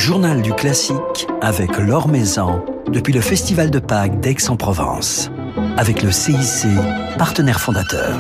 journal du classique avec Laure Maison depuis le Festival de Pâques d'Aix-en-Provence. Avec le CIC, partenaire fondateur.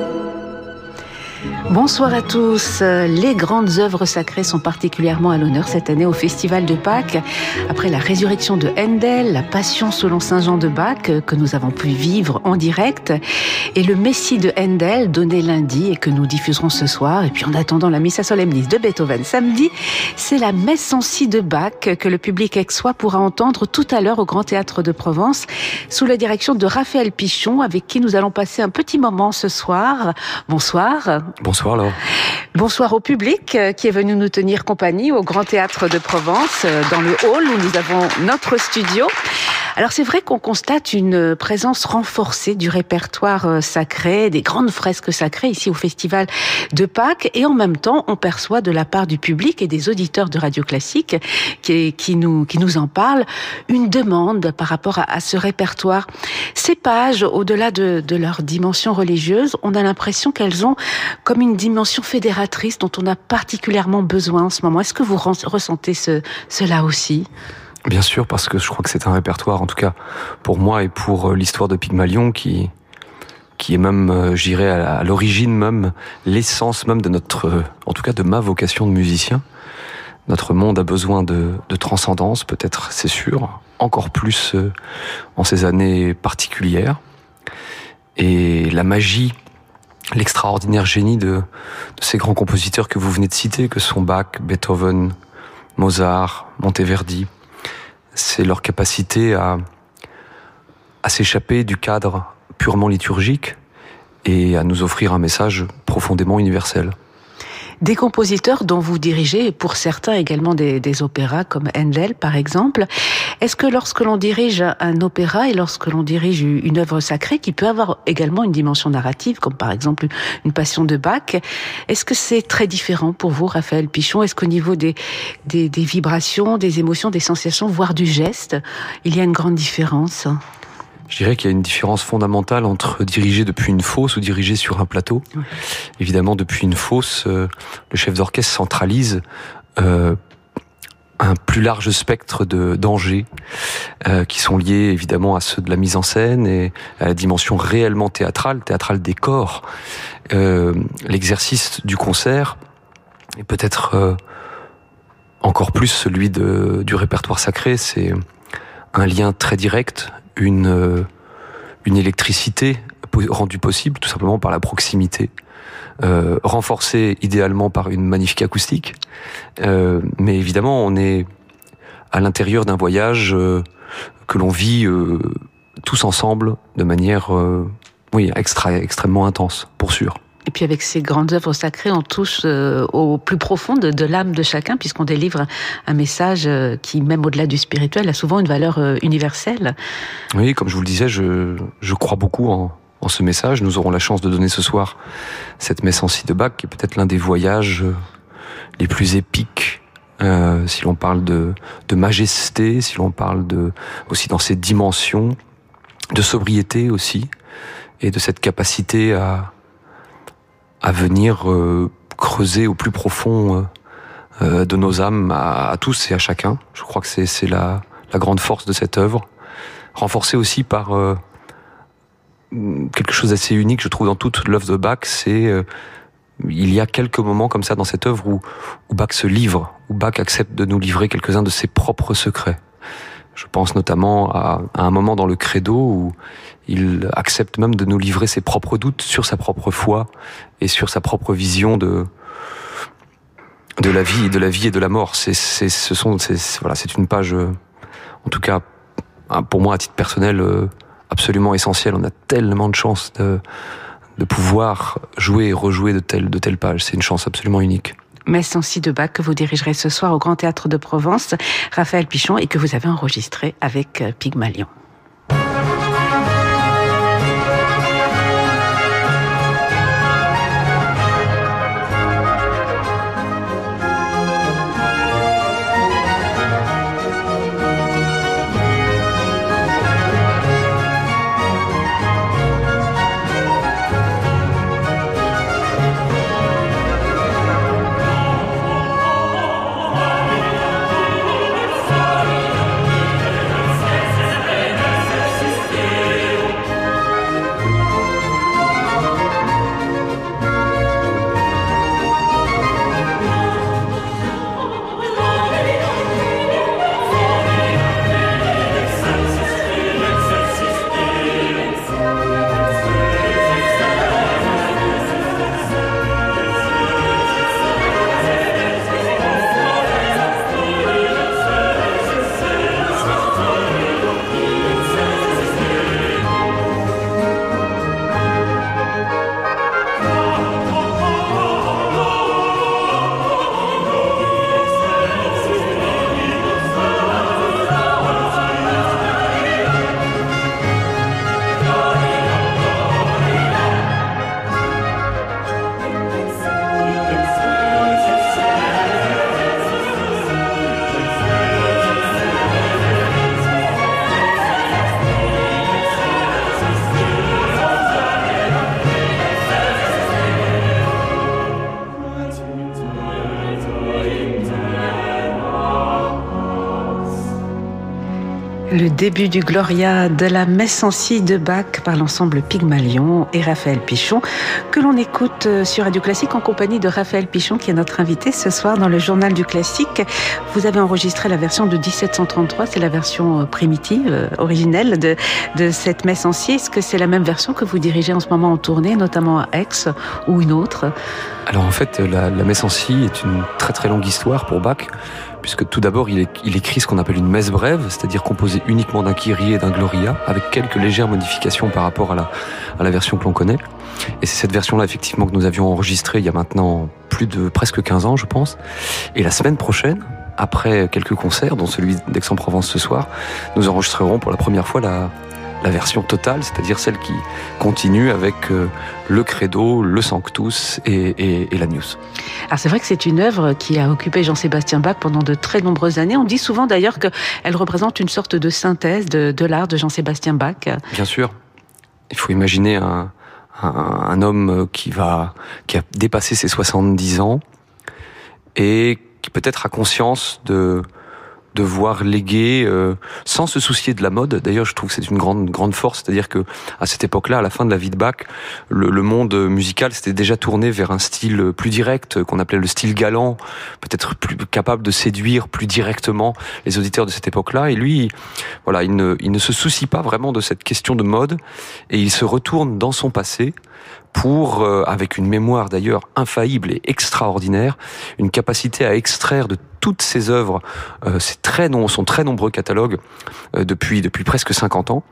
Bonsoir à tous. Les grandes œuvres sacrées sont particulièrement à l'honneur cette année au Festival de Pâques. Après la résurrection de Handel, la Passion selon Saint Jean de Bach que nous avons pu vivre en direct et le Messie de Handel donné lundi et que nous diffuserons ce soir. Et puis en attendant la Missa Solemnis de Beethoven samedi, c'est la Messe en si de Bach que le public aixois pourra entendre tout à l'heure au Grand Théâtre de Provence sous la direction de Raphaël Pichon avec qui nous allons passer un petit moment ce soir. Bonsoir. Bonsoir Laure. Bonsoir au public qui est venu nous tenir compagnie au Grand Théâtre de Provence, dans le hall où nous avons notre studio. Alors c'est vrai qu'on constate une présence renforcée du répertoire sacré, des grandes fresques sacrées ici au Festival de Pâques, et en même temps on perçoit de la part du public et des auditeurs de Radio Classique qui nous en parlent, une demande par rapport à ce répertoire. Ces pages, au-delà de leur dimension religieuse, on a l'impression qu'elles ont comme une dimension fédératrice dont on a particulièrement besoin en ce moment. Est-ce que vous ressentez cela aussi ? Bien sûr, parce que je crois que c'est un répertoire, en tout cas pour moi et pour l'histoire de Pygmalion, qui est même, j'irais à l'origine même, l'essence même de notre, en tout cas de ma vocation de musicien. Notre monde a besoin de transcendance, peut-être, c'est sûr, encore plus en ces années particulières. Et la magie, l'extraordinaire génie de ces grands compositeurs que vous venez de citer, que sont Bach, Beethoven, Mozart, Monteverdi, c'est leur capacité à s'échapper du cadre purement liturgique et à nous offrir un message profondément universel. Des compositeurs dont vous dirigez, et pour certains également des opéras comme Handel par exemple, est-ce que lorsque l'on dirige un opéra et lorsque l'on dirige une œuvre sacrée qui peut avoir également une dimension narrative, comme par exemple une Passion de Bach, est-ce que c'est très différent pour vous, Raphaël Pichon ? Est-ce qu'au niveau des vibrations, des émotions, des sensations, voire du geste, il y a une grande différence ? Je dirais qu'il y a une différence fondamentale entre diriger depuis une fosse ou diriger sur un plateau. Oui. Évidemment, depuis une fosse, le chef d'orchestre centralise un plus large spectre de dangers qui sont liés évidemment à ceux de la mise en scène et à la dimension réellement théâtrale des corps. L'exercice du concert et peut-être encore plus celui du répertoire sacré, c'est un lien très direct, une électricité rendue possible tout simplement par la proximité, renforcée idéalement par une magnifique acoustique, mais évidemment on est à l'intérieur d'un voyage que l'on vit tous ensemble de manière extrêmement intense, pour sûr. Et puis avec ces grandes œuvres sacrées, on touche au plus profond de l'âme de chacun, puisqu'on délivre un message qui, même au-delà du spirituel, a souvent une valeur universelle. Oui, comme je vous le disais, je crois beaucoup en ce message. Nous aurons la chance de donner ce soir cette messe en si de Bach, qui est peut-être l'un des voyages les plus épiques, si l'on parle de majesté, si l'on parle aussi dans ses dimensions, de sobriété aussi, et de cette capacité à venir creuser au plus profond de nos âmes, à tous et à chacun. Je crois que c'est la grande force de cette œuvre, renforcée aussi par quelque chose d'assez unique, je trouve, dans toute l'œuvre de Bach. C'est il y a quelques moments comme ça dans cette œuvre où Bach se livre, où Bach accepte de nous livrer quelques-uns de ses propres secrets. Je pense notamment à un moment dans le Credo où il accepte même de nous livrer ses propres doutes sur sa propre foi et sur sa propre vision de la vie et de la mort. C'est une page, en tout cas, pour moi, à titre personnel, absolument essentielle. On a tellement de chance de pouvoir jouer et rejouer de telles pages. C'est une chance absolument unique. Messe en si de Bach que vous dirigerez ce soir au Grand Théâtre de Provence, Raphaël Pichon, et que vous avez enregistré avec Pygmalion. Le début du Gloria de la messe en si de Bach par l'ensemble Pygmalion et Raphaël Pichon, que l'on écoute sur Radio Classique en compagnie de Raphaël Pichon, qui est notre invité ce soir dans le Journal du Classique. Vous avez enregistré la version de 1733, c'est la version primitive, originelle de cette messe en si. Est-ce que c'est la même version que vous dirigez en ce moment en tournée, notamment à Aix ou une autre? Alors en fait, la messe en si est une très très longue histoire pour Bach, puisque tout d'abord il écrit ce qu'on appelle une messe brève, c'est-à-dire composée uniquement d'un Kyrie et d'un Gloria, avec quelques légères modifications par rapport à la version que l'on connaît. Et c'est cette version-là effectivement que nous avions enregistrée il y a maintenant presque 15 ans, je pense. Et la semaine prochaine, après quelques concerts, dont celui d'Aix-en-Provence ce soir, nous enregistrerons pour la première fois la version totale, c'est-à-dire celle qui continue avec le Credo, le Sanctus et l'Agnus. Alors c'est vrai que c'est une œuvre qui a occupé Jean-Sébastien Bach pendant de très nombreuses années. On dit souvent d'ailleurs qu'elle représente une sorte de synthèse de l'art de Jean-Sébastien Bach. Bien sûr. Il faut imaginer un homme qui a dépassé ses 70 ans et qui peut-être a conscience de devoir léguer sans se soucier de la mode. D'ailleurs, je trouve que c'est une grande force, c'est-à-dire que à cette époque-là, à la fin de la vie de Bach, le monde musical s'était déjà tourné vers un style plus direct, qu'on appelait le style galant, peut-être plus capable de séduire plus directement les auditeurs de cette époque-là. Et lui, voilà, il ne se soucie pas vraiment de cette question de mode, et il se retourne dans son passé pour, avec une mémoire d'ailleurs infaillible et extraordinaire, une capacité à extraire de toutes ses œuvres, son très nombreux catalogues depuis presque 50 ans,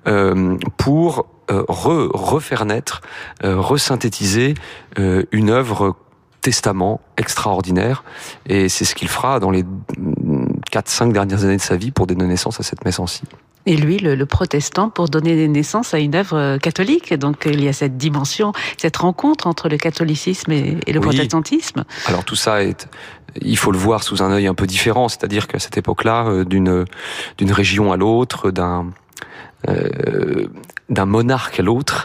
pour refaire naître, resynthétiser une œuvre testament extraordinaire. Et c'est ce qu'il fera dans les 4-5 dernières années de sa vie pour donner naissance à cette messe en si. Et lui, le protestant, pour donner naissance à une œuvre catholique. Donc il y a cette dimension, cette rencontre entre le catholicisme et le protestantisme. Alors tout ça il faut le voir sous un œil un peu différent, c'est-à-dire qu'à cette époque-là, d'une région à l'autre, d'un monarque à l'autre,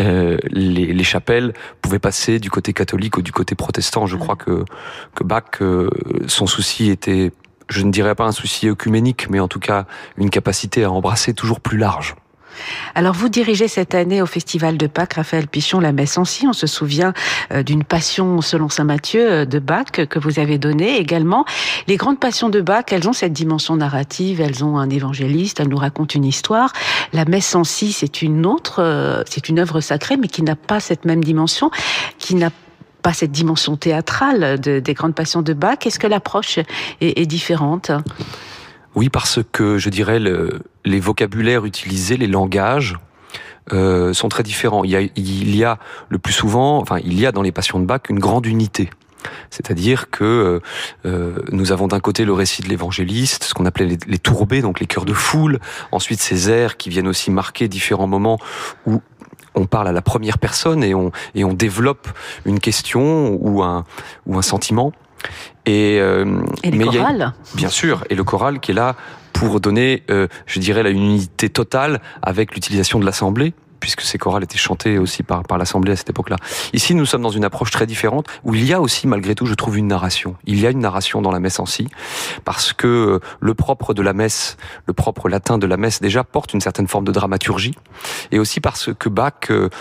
les chapelles pouvaient passer du côté catholique ou du côté protestant. Je crois que Bach, son souci était, je ne dirais pas un souci œcuménique, mais en tout cas une capacité à embrasser toujours plus large. Alors vous dirigez cette année au Festival de Pâques, Raphaël Pichon, la messe en si. On se souvient d'une passion selon saint Matthieu de Bach que vous avez donnée également. Les grandes passions de Bach, elles ont cette dimension narrative, elles ont un évangéliste, elles nous racontent une histoire. La messe en si, c'est une œuvre sacrée, mais qui n'a pas cette même dimension, qui n'a pas cette dimension théâtrale des grandes passions de Bach. Est-ce que l'approche est différente ? Oui, parce que je dirais les vocabulaires utilisés, les langages sont très différents. Il y a le plus souvent, il y a dans les passions de Bach une grande unité. C'est-à-dire que nous avons d'un côté le récit de l'évangéliste, ce qu'on appelait les tourbés, donc les chœurs de foule. Ensuite, ces airs qui viennent aussi marquer différents moments où on parle à la première personne et on développe une question ou un sentiment. Et les chorales, bien sûr, et le choral qui est là pour donner, je dirais, une unité totale avec l'utilisation de l'assemblée, puisque ces chorales étaient chantés aussi par l'assemblée à cette époque-là. Ici, nous sommes dans une approche très différente, où il y a aussi, malgré tout, je trouve, une narration. Il y a une narration dans la messe en si, parce que le propre de la messe, le propre latin de la messe, déjà, porte une certaine forme de dramaturgie, et aussi parce que Bach,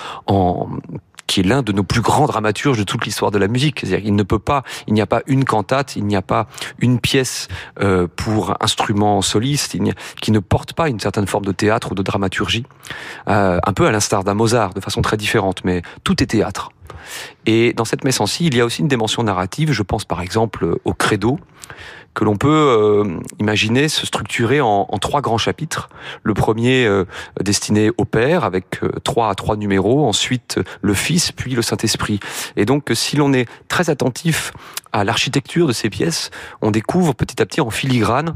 qui est l'un de nos plus grands dramaturges de toute l'histoire de la musique. C'est-à-dire il n'y a pas une cantate, il n'y a pas une pièce pour instrument soliste, qui ne porte pas une certaine forme de théâtre ou de dramaturgie. Un peu à l'instar d'un Mozart, de façon très différente, mais tout est théâtre. Et dans cette messe en si, il y a aussi une dimension narrative. Je pense par exemple au Credo, que l'on peut imaginer se structurer en 3 grands chapitres. Le premier destiné au Père, avec 3 numéros, ensuite le Fils, puis le Saint-Esprit. Et donc, si l'on est très attentif à l'architecture de ces pièces, on découvre petit à petit en filigrane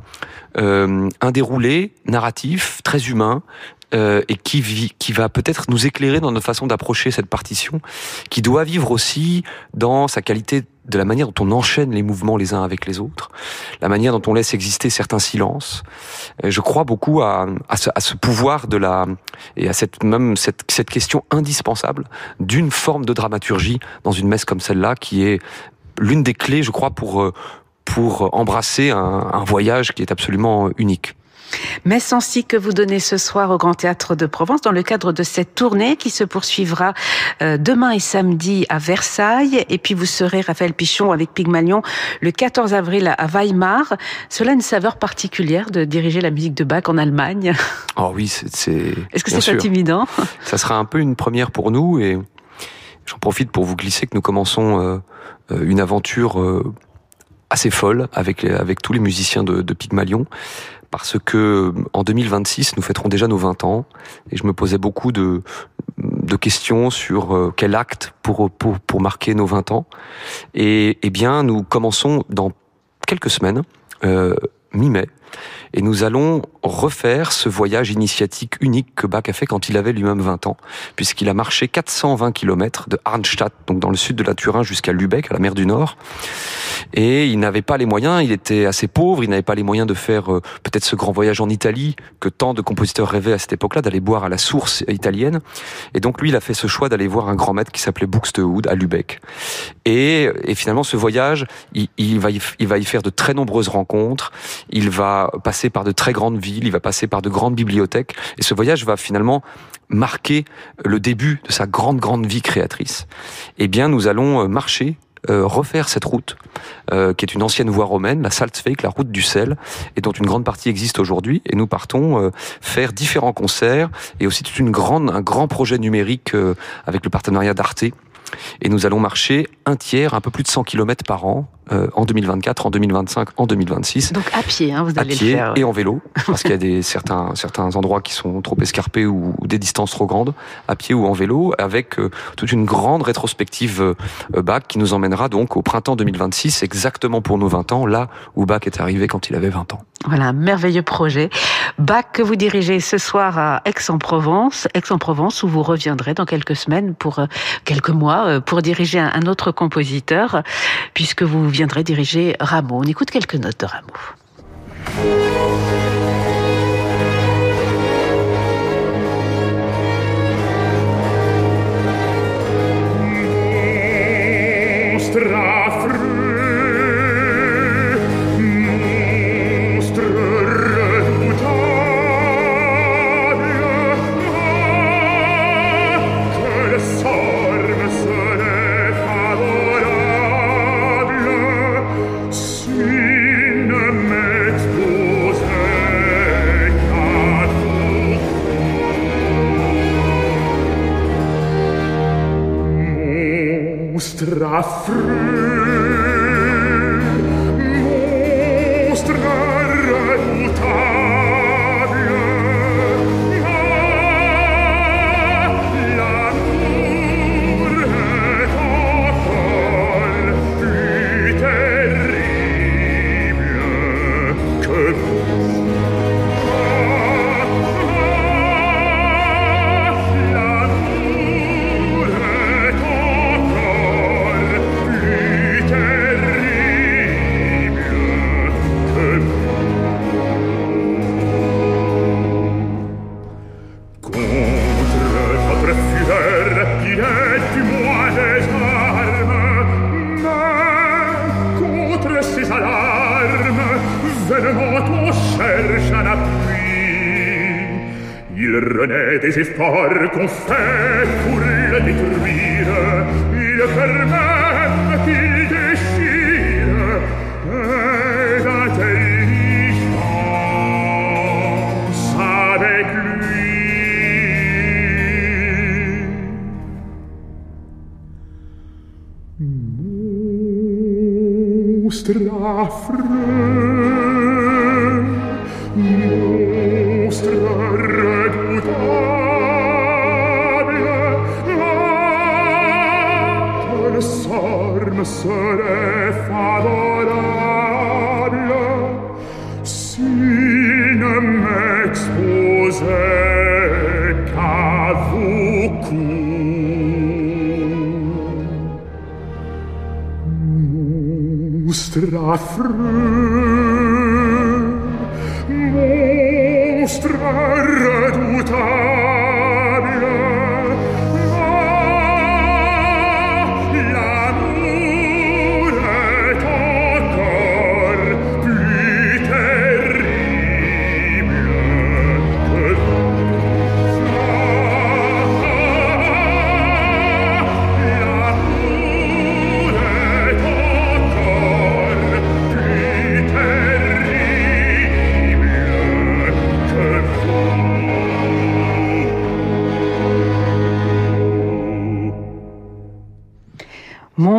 un déroulé narratif très humain, et qui va peut-être nous éclairer dans notre façon d'approcher cette partition, qui doit vivre aussi dans sa qualité de la manière dont on enchaîne les mouvements les uns avec les autres, la manière dont on laisse exister certains silences. Je crois beaucoup à ce pouvoir et à cette question indispensable d'une forme de dramaturgie dans une messe comme celle-là, qui est l'une des clés, je crois, pour embrasser un voyage qui est absolument unique. Messe en Si que vous donnez ce soir au Grand Théâtre de Provence dans le cadre de cette tournée qui se poursuivra demain et samedi à Versailles. Et puis vous serez, Raphaël Pichon, avec Pygmalion le 14 avril à Weimar. Cela a une saveur particulière de diriger la musique de Bach en Allemagne. Oh oui, Est-ce que c'est intimidant ? Ça sera un peu une première pour nous et j'en profite pour vous glisser que nous commençons une aventure assez folle avec tous les musiciens de Pygmalion. Parce que en 2026, nous fêterons déjà nos 20 ans, et je me posais beaucoup de questions sur quel acte pour marquer nos 20 ans. Et bien, nous commençons dans quelques semaines, mi-mai, et nous allons refaire ce voyage initiatique unique que Bach a fait quand il avait lui-même 20 ans, puisqu'il a marché 420 km de Arnstadt, donc dans le sud de la Thuringe, jusqu'à Lübeck, à la mer du Nord. Et il n'avait pas les moyens, il était assez pauvre, il n'avait pas les moyens de faire peut-être ce grand voyage en Italie que tant de compositeurs rêvaient à cette époque-là, d'aller boire à la source italienne. Et donc lui, il a fait ce choix d'aller voir un grand maître qui s'appelait Buxtehude à Lübeck. Et finalement, ce voyage, il va y faire de très nombreuses rencontres, il va passer par de très grandes villes, il va passer par de grandes bibliothèques, et ce voyage va finalement marquer le début de sa grande vie créatrice. Eh bien, nous allons refaire cette route, qui est une ancienne voie romaine, la Salzweg, la route du sel, et dont une grande partie existe aujourd'hui. Et nous partons faire différents concerts, et aussi un grand projet numérique avec le partenariat d'Arte. Et nous allons marcher un peu plus de 100 km par an, en 2024, en 2025, en 2026. Donc à pied, vous allez le faire. Et en vélo, parce qu'il y a certains endroits qui sont trop escarpés ou des distances trop grandes, à pied ou en vélo, avec toute une grande rétrospective Bach qui nous emmènera donc au printemps 2026, exactement pour nos 20 ans, là où Bach est arrivé quand il avait 20 ans. Voilà, un merveilleux projet. Bach que vous dirigez ce soir à Aix-en-Provence, où vous reviendrez dans quelques semaines quelques mois, pour diriger un autre compositeur, puisque vous viendrez diriger Rameau. On écoute quelques notes de Rameau. Des efforts qu'on fait pour le détruire, il permet qu'il déchire et d'intelligence avec lui. Monstre affreux, monstre serait favorable s'il ne m'exposait qu'à vos coups. Monstre affreux, monstre redoutable, terrible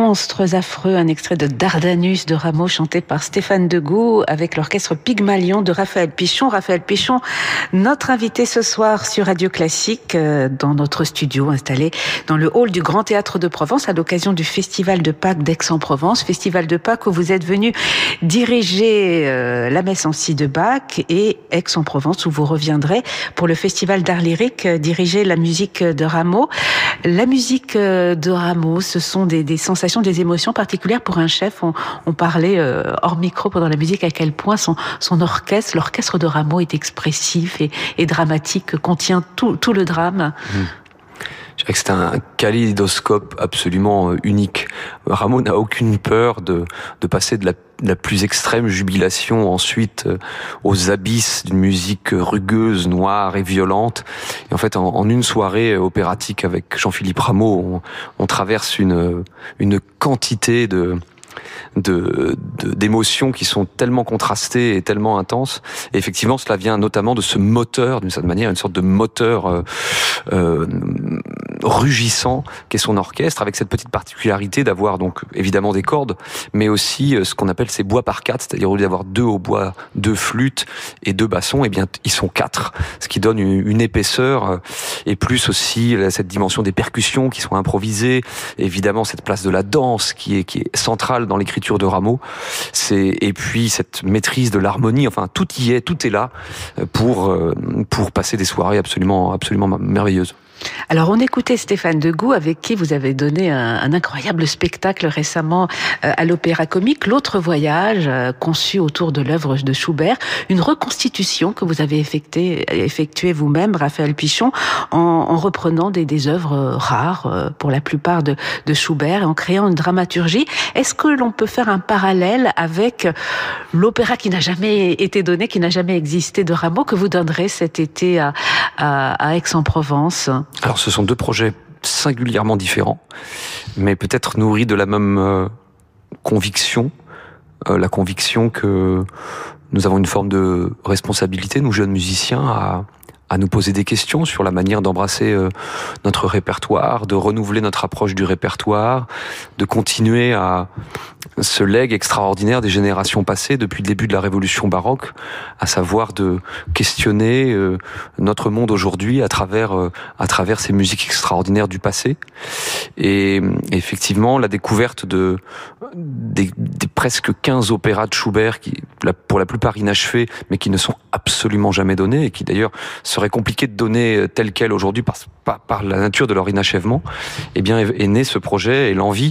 Monstres affreux, un extrait de Dardanus de Rameau chanté par Stéphane Degout avec l'orchestre Pygmalion de Raphaël Pichon. Raphaël Pichon, notre invité ce soir sur Radio Classique dans notre studio installé dans le hall du Grand Théâtre de Provence à l'occasion du Festival de Pâques d'Aix-en-Provence. Festival de Pâques où vous êtes venu diriger la messe en si de Bach et Aix-en-Provence où vous reviendrez pour le Festival d'art lyrique diriger la musique de Rameau. La musique de Rameau, ce sont des sensations, des émotions particulières pour un chef. On parlait hors micro pendant la musique à quel point son orchestre, l'orchestre de Rameau est expressif et dramatique, contient tout le drame. Je dirais que c'est un kaléidoscope absolument unique. Rameau n'a aucune peur de passer de la plus extrême jubilation ensuite aux abysses d'une musique rugueuse, noire et violente. Et en fait, en une soirée opératique avec Jean-Philippe Rameau, on traverse une quantité d'émotions qui sont tellement contrastées et tellement intenses. Et effectivement, cela vient notamment de ce moteur, d'une certaine manière, une sorte de moteur rugissant qu'est son orchestre, avec cette petite particularité d'avoir donc évidemment des cordes, mais aussi ce qu'on appelle ces bois par quatre, c'est-à-dire au lieu d'avoir 2 hautbois, 2 flûtes et 2 bassons, eh bien ils sont 4, ce qui donne une épaisseur et plus aussi cette dimension des percussions qui sont improvisées, évidemment cette place de la danse qui est centrale dans l'écriture de Rameau, et puis cette maîtrise de l'harmonie, enfin tout est là pour passer des soirées absolument merveilleuses. Alors on écoutait Stéphane Degout avec qui vous avez donné un incroyable spectacle récemment à l'Opéra Comique, L'Autre Voyage, conçu autour de l'œuvre de Schubert, une reconstitution que vous avez effectuée vous-même, Raphaël Pichon, en reprenant des œuvres rares pour la plupart de Schubert et en créant une dramaturgie. Est-ce que l'on peut faire un parallèle avec l'opéra qui n'a jamais été donné, qui n'a jamais existé de Rameau, que vous donnerez cet été à Aix-en-Provence ? Alors ce sont 2 projets singulièrement différents, mais peut-être nourris de la même conviction, la conviction que nous avons une forme de responsabilité, nous jeunes musiciens, à nous poser des questions sur la manière d'embrasser notre répertoire, de renouveler notre approche du répertoire, de continuer à ce legs extraordinaire des générations passées depuis le début de la révolution baroque, à savoir de questionner notre monde aujourd'hui à travers ces musiques extraordinaires du passé. Et effectivement, la découverte des presque 15 opéras de Schubert qui, pour la plupart inachevés, mais qui ne sont absolument jamais donnés et qui d'ailleurs serait compliqué de donner tel quel aujourd'hui par la nature de leur inachèvement, eh bien est né ce projet et l'envie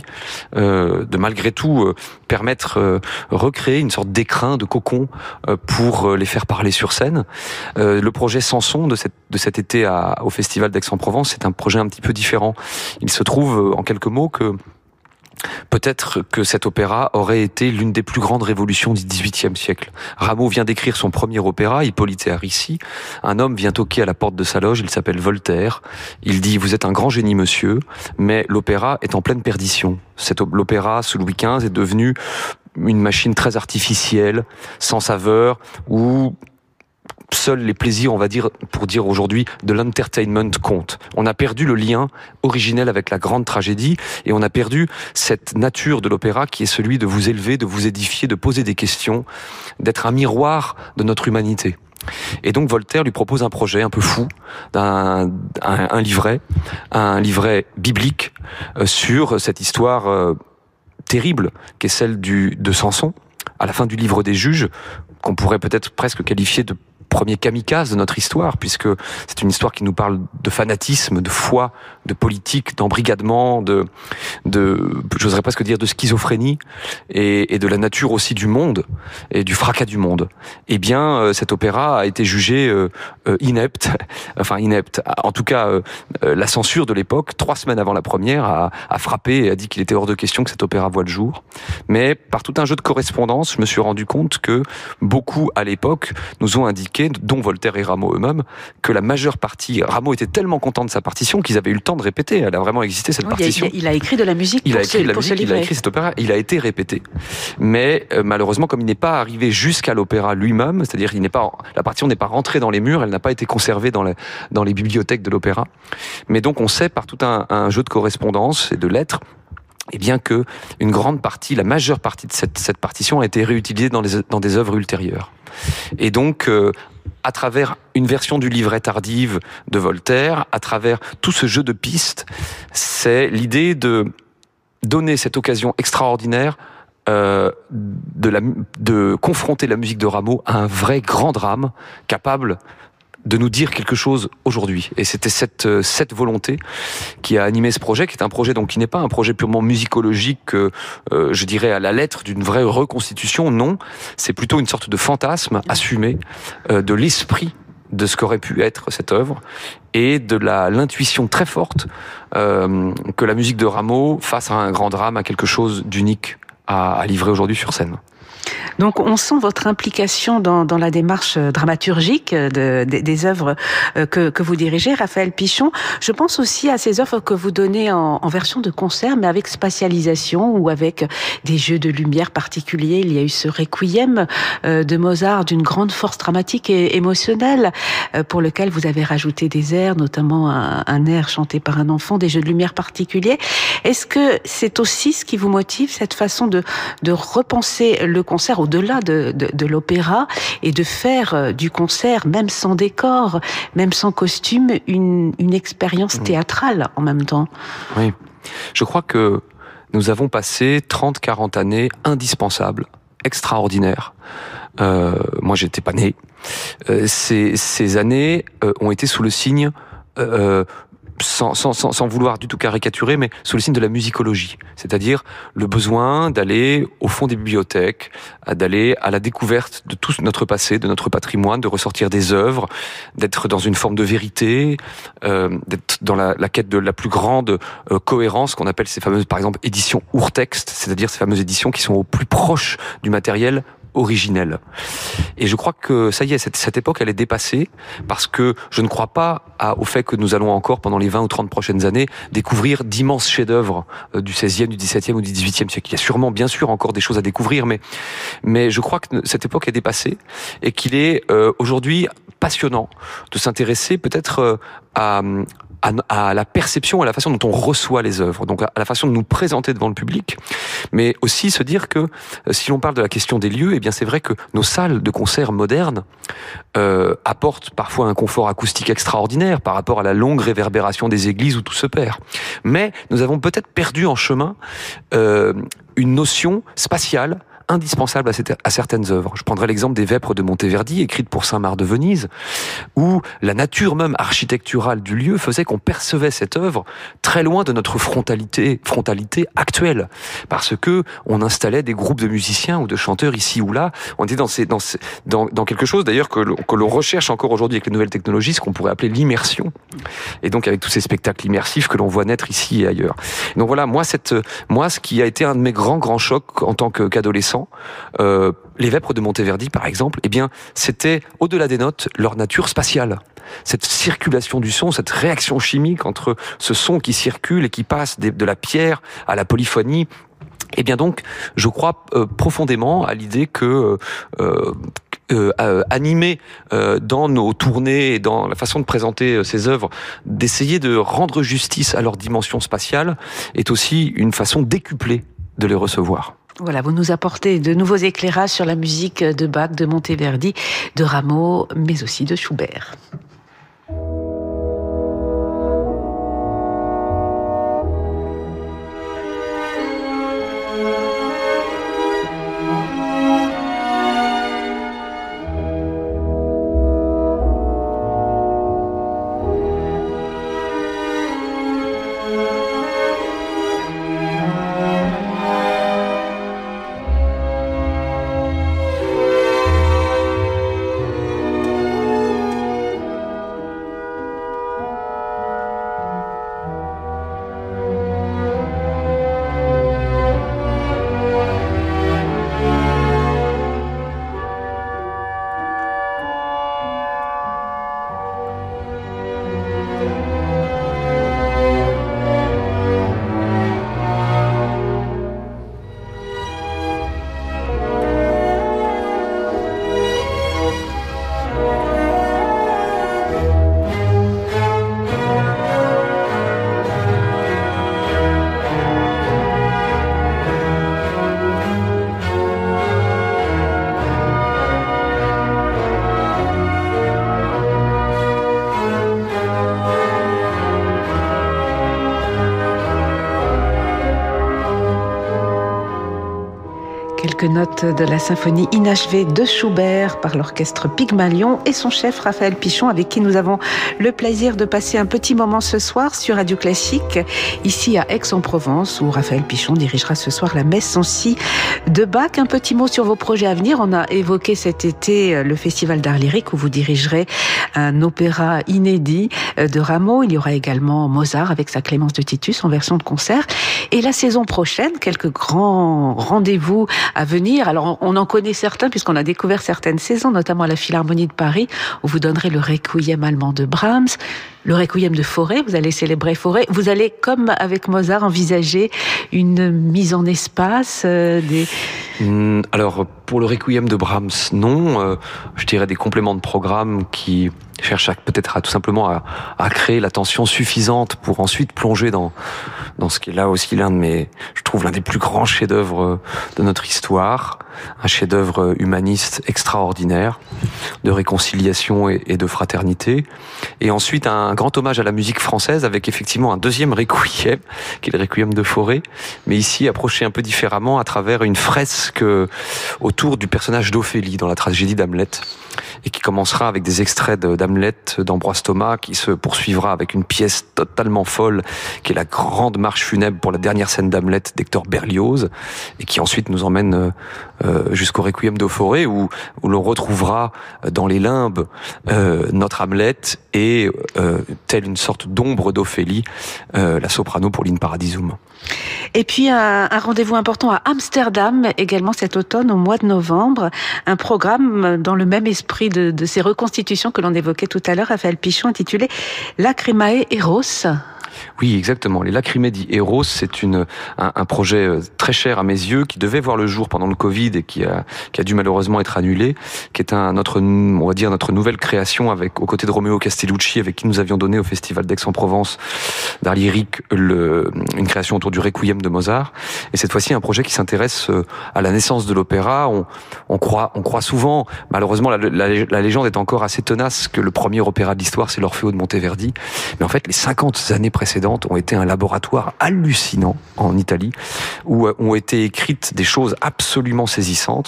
de malgré tout permettre recréer une sorte d'écrin, de cocon pour les faire parler sur scène. Le projet Samson de cet été au Festival d'Aix-en-Provence, c'est un projet un petit peu différent. Il se trouve en quelques mots que peut-être que cet opéra aurait été l'une des plus grandes révolutions du XVIIIe siècle. Rameau vient d'écrire son premier opéra, Hippolyte et Aricie. Un homme vient toquer à la porte de sa loge, il s'appelle Voltaire. Il dit « Vous êtes un grand génie, monsieur, mais l'opéra est en pleine perdition. » L'opéra, sous Louis XV, est devenu une machine très artificielle, sans saveur, où seuls les plaisirs, on va dire, pour dire aujourd'hui, de l'entertainment comptent. On a perdu le lien originel avec la grande tragédie et on a perdu cette nature de l'opéra qui est celui de vous élever, de vous édifier, de poser des questions, d'être un miroir de notre humanité. Et donc Voltaire lui propose un projet un peu fou, un livret biblique sur cette histoire terrible qui est celle de Samson, à la fin du livre des Juges, qu'on pourrait peut-être presque qualifier de premier kamikaze de notre histoire, puisque c'est une histoire qui nous parle de fanatisme, de foi, de politique, d'embrigadement, j'oserais presque dire de schizophrénie, et de la nature aussi du monde, et du fracas du monde. Eh bien, cet opéra a été jugé inepte, en tout cas, la censure de l'époque, 3 semaines avant la première, a frappé et a dit qu'il était hors de question que cet opéra voie le jour. Mais par tout un jeu de correspondance, je me suis rendu compte que beaucoup, à l'époque, nous ont indiqué, dont Voltaire et Rameau eux-mêmes, que la majeure partie, Rameau était tellement content de sa partition qu'ils avaient eu le temps de répéter. Elle a vraiment existé, cette partition. Il a écrit de la musique il a écrit cet opéra, il a été répété. Mais malheureusement, comme il n'est pas arrivé jusqu'à l'opéra lui-même, c'est-à-dire la partition n'est pas rentrée dans les murs, elle n'a pas été conservée dans les bibliothèques de l'opéra. Mais donc on sait par tout un jeu de correspondance et de lettres et bien que une grande partie, la majeure partie de cette partition a été réutilisée dans des œuvres ultérieures. Et donc, à travers une version du livret tardive de Voltaire, à travers tout ce jeu de pistes, c'est l'idée de donner cette occasion extraordinaire de confronter la musique de Rameau à un vrai grand drame capable de nous dire quelque chose aujourd'hui. Et c'était cette volonté qui a animé ce projet, qui est un projet donc qui n'est pas un projet purement musicologique, je dirais à la lettre d'une vraie reconstitution, non. C'est plutôt une sorte de fantasme assumé de l'esprit de ce qu'aurait pu être cette œuvre et de l'intuition très forte que la musique de Rameau, face à un grand drame, a quelque chose d'unique à livrer aujourd'hui sur scène. Donc on sent votre implication dans la démarche dramaturgique des œuvres que vous dirigez, Raphaël Pichon. Je pense aussi à ces œuvres que vous donnez en version de concert, mais avec spatialisation ou avec des jeux de lumière particuliers. Il y a eu ce Requiem de Mozart d'une grande force dramatique et émotionnelle, pour lequel vous avez rajouté des airs, notamment un air chanté par un enfant, des jeux de lumière particuliers. Est-ce que c'est aussi ce qui vous motive, cette façon de repenser le concert au-delà de l'opéra et de faire du concert, même sans décor, même sans costume, une expérience théâtrale en même temps? Oui, je crois que nous avons passé 30-40 années indispensables, extraordinaires. Moi, j'étais pas né. Ces années ont été sous le signe... sans vouloir du tout caricaturer, mais sous le signe de la musicologie. C'est-à-dire le besoin d'aller au fond des bibliothèques, d'aller à la découverte de tout notre passé, de notre patrimoine, de ressortir des œuvres, d'être dans une forme de vérité, d'être dans la quête de la plus grande cohérence, qu'on appelle ces fameuses, par exemple, éditions Urtext, c'est-à-dire ces fameuses éditions qui sont au plus proche du matériel originelle. Et je crois que ça y est, cette époque, elle est dépassée, parce que je ne crois pas au fait que nous allons encore, pendant les 20 ou 30 prochaines années, découvrir d'immenses chefs-d'œuvre du 16e, du 17e ou du 18e siècle. Il y a sûrement, bien sûr, encore des choses à découvrir, mais je crois que cette époque est dépassée et qu'il est aujourd'hui passionnant de s'intéresser peut-être à la perception, à la façon dont on reçoit les œuvres, donc à la façon de nous présenter devant le public, mais aussi se dire que si l'on parle de la question des lieux, eh bien c'est vrai que nos salles de concert modernes apportent parfois un confort acoustique extraordinaire par rapport à la longue réverbération des églises où tout se perd. Mais nous avons peut-être perdu en chemin une notion spatiale indispensable à certaines œuvres. Je prendrai l'exemple des Vêpres de Monteverdi, écrites pour Saint-Marc de Venise, où la nature même architecturale du lieu faisait qu'on percevait cette œuvre très loin de notre frontalité actuelle, parce que on installait des groupes de musiciens ou de chanteurs ici ou là. On était dans quelque chose d'ailleurs que l'on recherche encore aujourd'hui avec les nouvelles technologies, ce qu'on pourrait appeler l'immersion. Et donc avec tous ces spectacles immersifs que l'on voit naître ici et ailleurs. Donc voilà, moi ce qui a été un de mes grands chocs en tant qu'adolescent, les Vêpres de Monteverdi, par exemple, eh bien, c'était, au-delà des notes, leur nature spatiale. Cette circulation du son, cette réaction chimique entre ce son qui circule et qui passe de la pierre à la polyphonie. Eh bien donc, je crois profondément à l'idée que animé dans nos tournées et dans la façon de présenter ces œuvres, d'essayer de rendre justice à leur dimension spatiale, est aussi une façon décuplée de les recevoir. Voilà, vous nous apportez de nouveaux éclairages sur la musique de Bach, de Monteverdi, de Rameau, mais aussi de Schubert. notes de la symphonie inachevée de Schubert par l'orchestre Pygmalion et son chef Raphaël Pichon, avec qui nous avons le plaisir de passer un petit moment ce soir sur Radio Classique, ici à Aix-en-Provence, où Raphaël Pichon dirigera ce soir la messe en si de Bach. Un petit mot sur vos projets à venir. On a évoqué cet été le Festival d'art lyrique où vous dirigerez un opéra inédit de Rameau. Il y aura également Mozart avec sa Clémence de Titus en version de concert. Et la saison prochaine, quelques grands rendez-vous à venir. Alors, on en connaît certains puisqu'on a découvert certaines saisons, notamment à la Philharmonie de Paris, où vous donnerez le Requiem allemand de Brahms, le Requiem de Fauré, vous allez célébrer Fauré. Vous allez, comme avec Mozart, envisager une mise en espace Alors, pour le Requiem de Brahms, non. Je dirais des compléments de programme qui cherchent peut-être tout simplement à créer la tension suffisante pour ensuite plonger dans ce qui est là aussi l'un des plus grands chefs-d'œuvre de notre histoire. Un chef-d'œuvre humaniste extraordinaire, de réconciliation et de fraternité. Et ensuite, un grand hommage à la musique française avec effectivement un deuxième Requiem, qui est le Requiem de Fauré, mais ici approché un peu différemment à travers une fresque autour du personnage d'Ophélie dans la tragédie d'Hamlet, et qui commencera avec des extraits d'Hamlet d'Ambroise Thomas, qui se poursuivra avec une pièce totalement folle, qui est la grande marche funèbre pour la dernière scène d'Hamlet d'Hector Berlioz, et qui ensuite nous emmène jusqu'au Requiem de Fauré, où l'on retrouvera dans les limbes notre Hamlet et telle une sorte d'ombre d'Ophélie, la soprano Pauline Paradisum. Et puis un rendez-vous important à Amsterdam également cet automne au mois de novembre, un programme dans le même esprit de ces reconstitutions que l'on évoquait tout à l'heure, Raphaël Pichon, intitulé Lacrimae Eros. Oui, exactement. Les Lacrimées di Eros, c'est un projet très cher à mes yeux, qui devait voir le jour pendant le Covid et qui a dû malheureusement être annulé, qui est notre nouvelle création aux côtés de Romeo Castellucci, avec qui nous avions donné au Festival d'Aix-en-Provence d'art lyrique une création autour du Requiem de Mozart. Et cette fois-ci, un projet qui s'intéresse à la naissance de l'opéra. On croit souvent, malheureusement, la légende est encore assez tenace, que le premier opéra de l'histoire, c'est l'Orfeo de Monteverdi. Mais en fait, les 50 années précédentes ont été un laboratoire hallucinant en Italie, où ont été écrites des choses absolument saisissantes,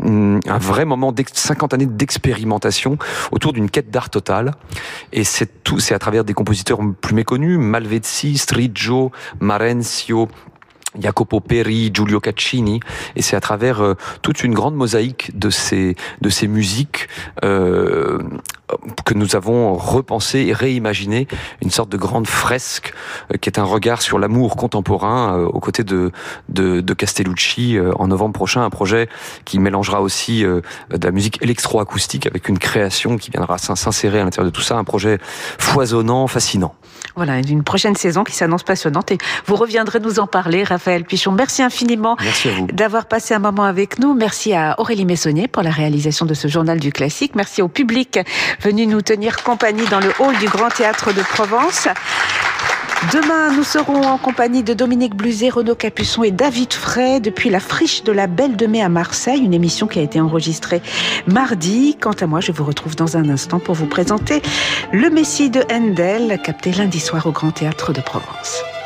un vrai moment 50 années d'expérimentation autour d'une quête d'art totale. Et c'est à travers des compositeurs plus méconnus, Malvezzi, Striggio, Marenzio, Jacopo Peri, Giulio Caccini, et c'est à travers toute une grande mosaïque de ces musiques que nous avons repensé et réimaginé une sorte de grande fresque qui est un regard sur l'amour contemporain aux côtés de Castellucci en novembre prochain, un projet qui mélangera aussi de la musique électroacoustique avec une création qui viendra s'insérer à l'intérieur de tout ça, un projet foisonnant, fascinant. Voilà, une prochaine saison qui s'annonce passionnante et vous reviendrez nous en parler, Raphaël Pichon. Merci infiniment d'avoir passé un moment avec nous. Merci à Aurélie Messonnier pour la réalisation de ce journal du classique. Merci au public venu nous tenir compagnie dans le hall du Grand Théâtre de Provence. Demain, nous serons en compagnie de Dominique Bluzet, Renaud Capuçon et David Frey depuis la Friche de la Belle de Mai à Marseille, une émission qui a été enregistrée mardi. Quant à moi, je vous retrouve dans un instant pour vous présenter le Messie de Handel, capté lundi soir au Grand Théâtre de Provence.